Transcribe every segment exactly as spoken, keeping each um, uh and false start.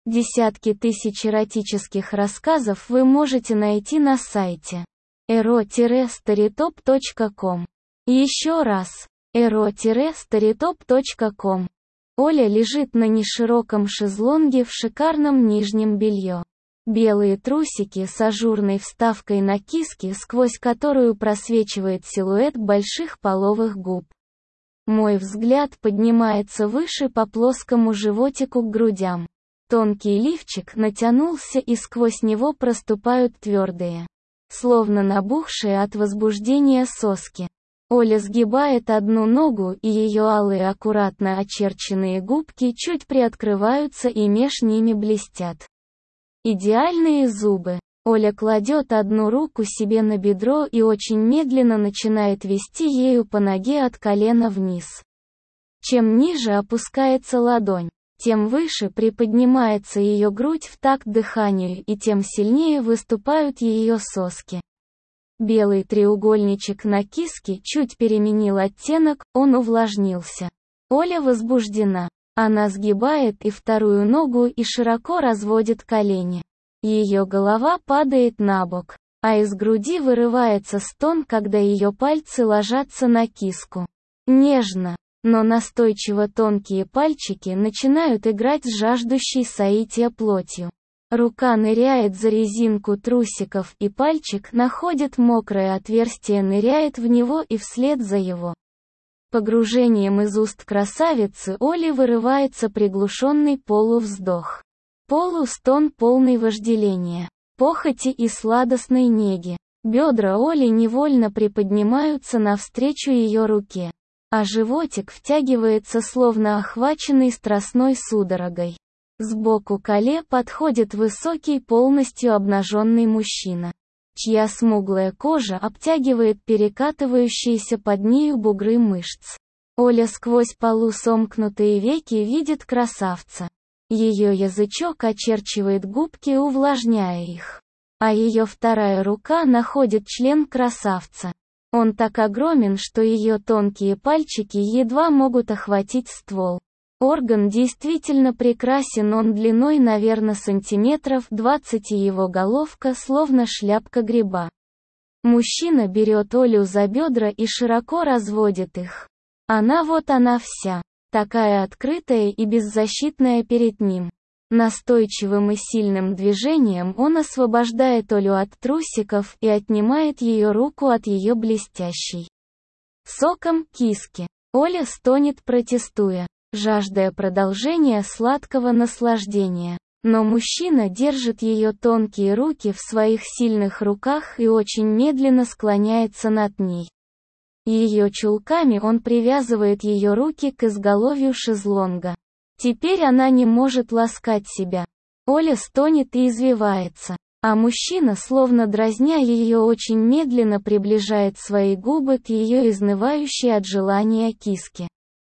Десятки тысяч эротических рассказов вы можете найти на сайте эро старитоп точка ком. Еще раз, эро старитоп точка ком. Оля лежит на нешироком шезлонге в шикарном нижнем белье. Белые трусики с ажурной вставкой на киске, сквозь которую просвечивает силуэт больших половых губ. Мой взгляд поднимается выше по плоскому животику к грудям. Тонкий лифчик натянулся, и сквозь него проступают твердые, словно набухшие от возбуждения соски. Оля сгибает одну ногу, и ее алые аккуратно очерченные губки чуть приоткрываются и меж ними блестят идеальные зубы. Оля кладет одну руку себе на бедро и очень медленно начинает вести ею по ноге от колена вниз. Чем ниже опускается ладонь, тем выше приподнимается ее грудь в такт дыханию, и тем сильнее выступают ее соски. Белый треугольничек на киске чуть переменил оттенок, он увлажнился. Оля возбуждена. Она сгибает и вторую ногу и широко разводит колени. Ее голова падает на бок, а из груди вырывается стон, когда ее пальцы ложатся на киску. Нежно, но настойчиво тонкие пальчики начинают играть с жаждущей соития плотью. Рука ныряет за резинку трусиков, и пальчик находит мокрое отверстие, ныряет в него, и вслед за его погружением из уст красавицы Оли вырывается приглушенный полувздох. Полустон, полный вожделения, похоти и сладостной неги. Бедра Оли невольно приподнимаются навстречу ее руке, а животик втягивается, словно охваченный страстной судорогой. Сбоку к Оле подходит высокий, полностью обнаженный мужчина, чья смуглая кожа обтягивает перекатывающиеся под нею бугры мышц. Оля сквозь полусомкнутые веки видит красавца. Ее язычок очерчивает губки, увлажняя их. А ее вторая рука находит член красавца. Он так огромен, что ее тонкие пальчики едва могут охватить ствол. Орган действительно прекрасен, он длиной, наверное, сантиметров двадцать, и его головка словно шляпка гриба. Мужчина берет Олю за бедра и широко разводит их. Она вот она вся, такая открытая и беззащитная перед ним. Настойчивым и сильным движением он освобождает Олю от трусиков и отнимает ее руку от ее блестящей соком киски. Оля стонет, протестуя, жаждая продолжения сладкого наслаждения. Но мужчина держит ее тонкие руки в своих сильных руках и очень медленно склоняется над ней. Ее чулками он привязывает ее руки к изголовью шезлонга. Теперь она не может ласкать себя. Оля стонет и извивается, а мужчина, словно дразня ее, очень медленно приближает свои губы к ее изнывающей от желания киске.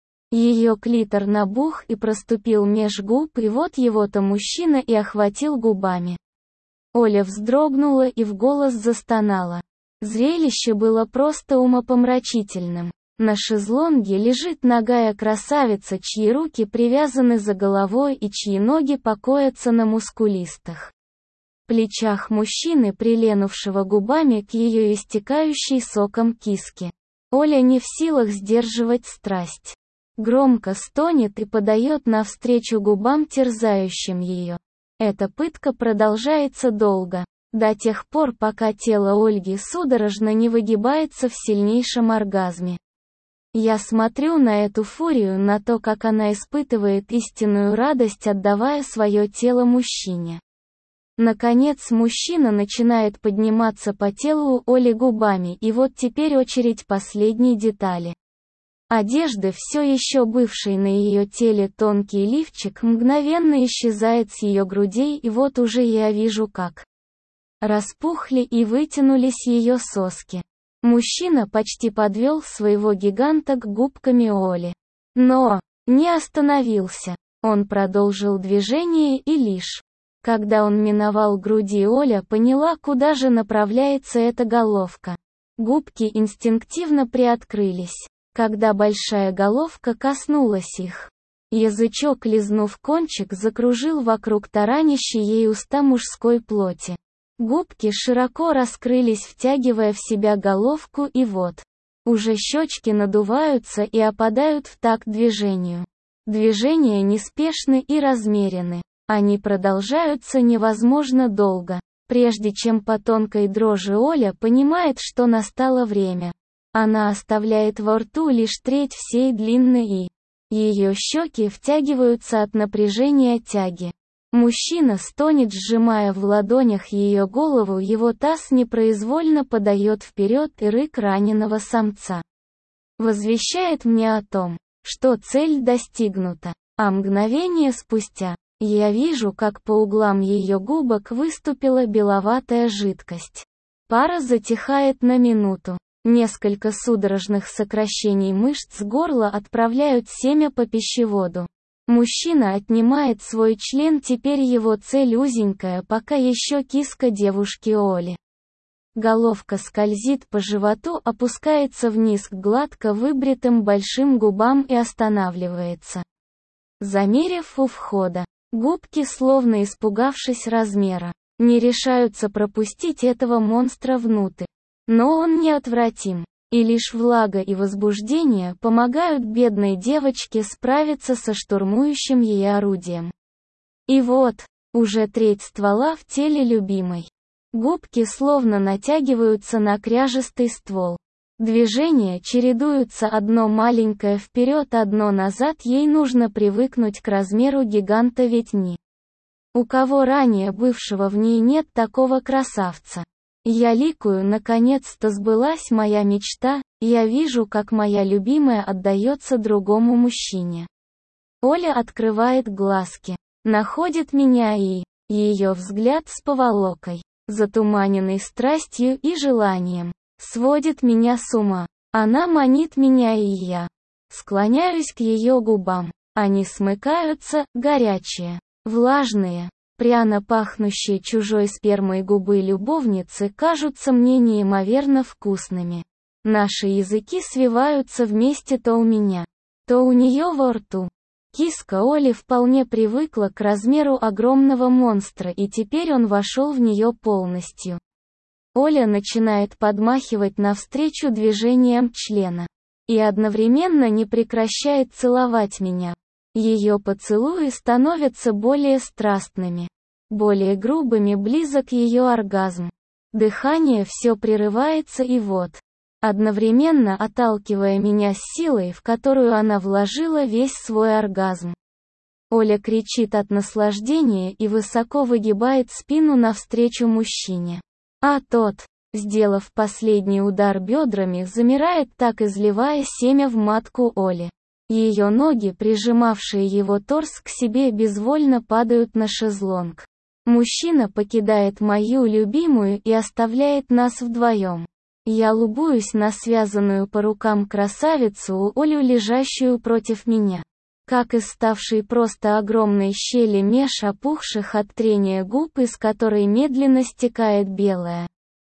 Ее клитор набух и проступил меж губ, и вот его-то мужчина и охватил губами. Оля вздрогнула и в голос застонала. Зрелище было просто умопомрачительным. На шезлонге лежит нагая красавица, чьи руки привязаны за головой и чьи ноги покоятся на мускулистых плечах мужчины, приленувшего губами к ее истекающей соком киске. Оля не в силах сдерживать страсть. Громко стонет и подает навстречу губам, терзающим ее. Эта пытка продолжается долго, до тех пор, пока тело Ольги судорожно не выгибается в сильнейшем оргазме. Я смотрю на эту фурию, на то, как она испытывает истинную радость, отдавая свое тело мужчине. Наконец мужчина начинает подниматься по телу Оли губами, и вот теперь очередь последней детали. Одежда, все еще бывшей на ее теле тонкий лифчик, мгновенно исчезает с ее грудей, и вот уже я вижу, как распухли и вытянулись ее соски. Мужчина почти подвел своего гиганта к губками Оли. Но не остановился. Он продолжил движение, и лишь когда он миновал груди, Оля поняла, куда же направляется эта головка. Губки инстинктивно приоткрылись, когда большая головка коснулась их. Язычок, лизнув кончик, закружил вокруг таранящей ей уста мужской плоти. Губки широко раскрылись, втягивая в себя головку, и вот. Уже щечки надуваются и опадают в такт движению. Движения неспешны и размерены. Они продолжаются невозможно долго. Прежде чем по тонкой дрожи Оля понимает, что настало время. Она оставляет во рту лишь треть всей длины и ее щеки втягиваются от напряжения тяги. Мужчина стонет, сжимая в ладонях ее голову, его таз непроизвольно подает вперед, и рык раненого самца возвещает мне о том, что цель достигнута. А мгновение спустя, я вижу, как по углам ее губок выступила беловатая жидкость. Пара затихает на минуту. Несколько судорожных сокращений мышц горла отправляют семя по пищеводу. Мужчина отнимает свой член, теперь его цель узенькая, пока еще киска девушки Оли. Головка скользит по животу, опускается вниз к гладко выбритым большим губам и останавливается. Замерив у входа, губки, словно испугавшись размера, не решаются пропустить этого монстра внутрь. Но он неотвратим, и лишь влага и возбуждение помогают бедной девочке справиться со штурмующим ей орудием. И вот, уже треть ствола в теле любимой. Губки словно натягиваются на кряжестый ствол. Движения чередуются, одно маленькое вперед, одно назад, ей нужно привыкнуть к размеру гиганта, ведь ни у кого ранее бывшего в ней нет такого красавца. Я ликую, наконец-то сбылась моя мечта, я вижу, как моя любимая отдается другому мужчине. Оля открывает глазки, находит меня и... Ее взгляд с поволокой, затуманенный страстью и желанием, сводит меня с ума. Она манит меня, и я склоняюсь к ее губам. Они смыкаются, горячие, влажные. Пряно пахнущие чужой спермой губы любовницы кажутся мне неимоверно вкусными. Наши языки свиваются вместе то у меня, то у нее во рту. Киска Оли вполне привыкла к размеру огромного монстра, и теперь он вошел в нее полностью. Оля начинает подмахивать навстречу движениям члена. И одновременно не прекращает целовать меня. Ее поцелуи становятся более страстными, более грубыми, близок ее оргазм. Дыхание все прерывается, и вот, одновременно отталкивая меня с силой, в которую она вложила весь свой оргазм. Оля кричит от наслаждения и высоко выгибает спину навстречу мужчине. А тот, сделав последний удар бедрами, замирает, так изливая семя в матку Оли. Ее ноги, прижимавшие его торс к себе, безвольно падают на шезлонг. Мужчина покидает мою любимую и оставляет нас вдвоем. Я любуюсь на связанную по рукам красавицу Олю, лежащую против меня. Как из ставшей просто огромной щели меж опухших от трения губ, из которой медленно стекает белая,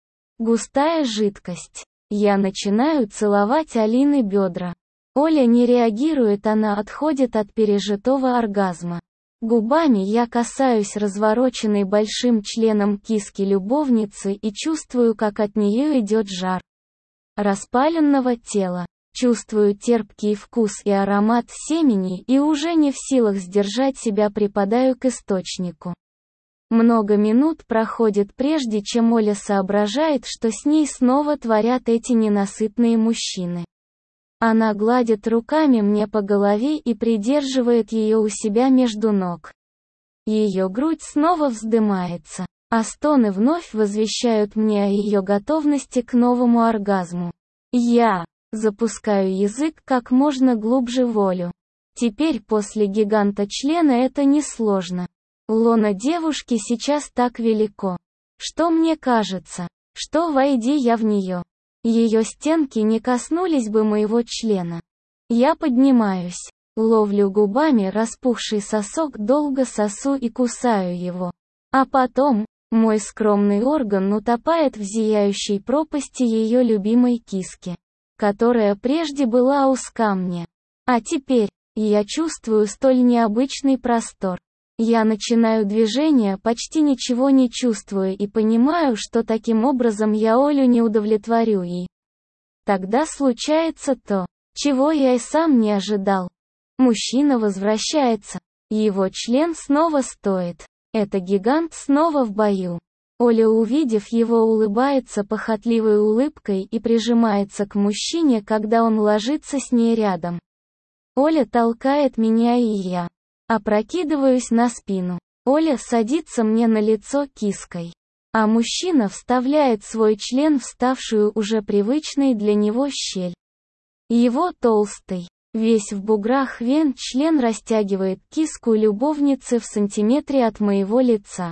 густая жидкость. Я начинаю целовать Алины бедра. Оля не реагирует, она отходит от пережитого оргазма. Губами я касаюсь развороченной большим членом киски любовницы и чувствую, как от нее идет жар распаленного тела. Чувствую терпкий вкус и аромат семени, и уже не в силах сдержать себя, припадаю к источнику. Много минут проходит, прежде чем Оля соображает, что с ней снова творят эти ненасытные мужчины. Она гладит руками мне по голове и придерживает ее у себя между ног. Ее грудь снова вздымается, а стоны вновь возвещают мне о ее готовности к новому оргазму. Я запускаю язык как можно глубже в Олю. Теперь после гиганта члена это несложно. Лоно девушки сейчас так велико, что мне кажется, что войди я в нее, ее стенки не коснулись бы моего члена. Я поднимаюсь, ловлю губами распухший сосок, долго сосу и кусаю его. А потом, мой скромный орган утопает в зияющей пропасти ее любимой киски, которая прежде была узка мне. А теперь, И я чувствую столь необычный простор. Я начинаю движение, почти ничего не чувствую и понимаю, что таким образом я Олю не удовлетворю и... Тогда случается то, чего я и сам не ожидал. Мужчина возвращается. Его член снова стоит. Это гигант снова в бою. Оля, увидев его, улыбается похотливой улыбкой и прижимается к мужчине, когда он ложится с ней рядом. Оля толкает меня, и я опрокидываюсь на спину. Оля садится мне на лицо киской. А мужчина вставляет свой член в ставшую уже привычной для него щель. Его толстый, весь в буграх вен член растягивает киску любовницы в сантиметре от моего лица.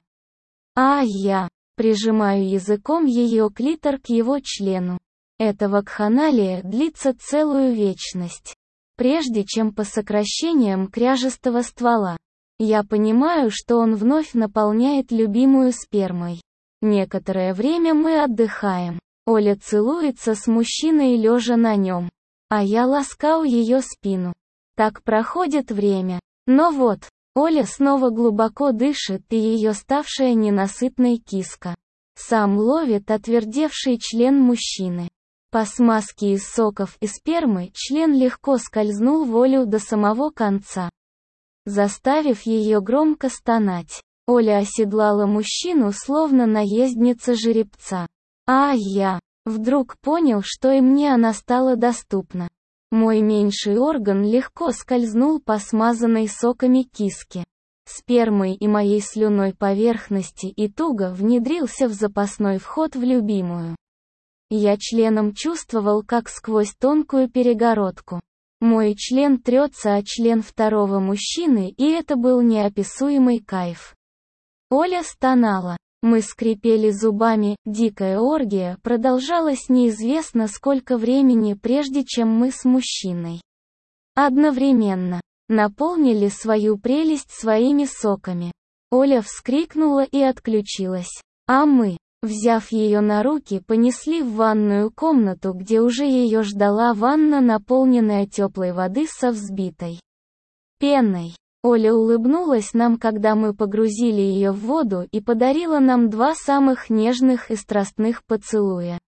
А я прижимаю языком ее клитор к его члену. Эта вакханалия длится целую вечность. Прежде чем по сокращениям кряжестого ствола, я понимаю, что он вновь наполняет любимую спермой. Некоторое время мы отдыхаем. Оля целуется с мужчиной, лежа на нем. А я ласкаю ее спину. Так проходит время. Но вот, Оля снова глубоко дышит, и ее ставшая ненасытной киска сам ловит отвердевший член мужчины. По смазке из соков и спермы член легко скользнул в Олю до самого конца, заставив ее громко стонать. Оля оседлала мужчину, словно наездница жеребца. А я вдруг понял, что и мне она стала доступна. Мой меньший орган легко скользнул по смазанной соками киске, спермой и моей слюной поверхности и туго внедрился в запасной вход в любимую. Я членом чувствовал, как сквозь тонкую перегородку мой член трется о член второго мужчины, и это был неописуемый кайф. Оля стонала. Мы скрипели зубами. Дикая оргия продолжалась неизвестно сколько времени, прежде чем мы с мужчиной одновременно наполнили свою прелесть своими соками. Оля вскрикнула и отключилась. А мы, взяв ее на руки, понесли в ванную комнату, где уже ее ждала ванна, наполненная теплой воды со взбитой пеной. Оля улыбнулась нам, когда мы погрузили ее в воду, и подарила нам два самых нежных и страстных поцелуя.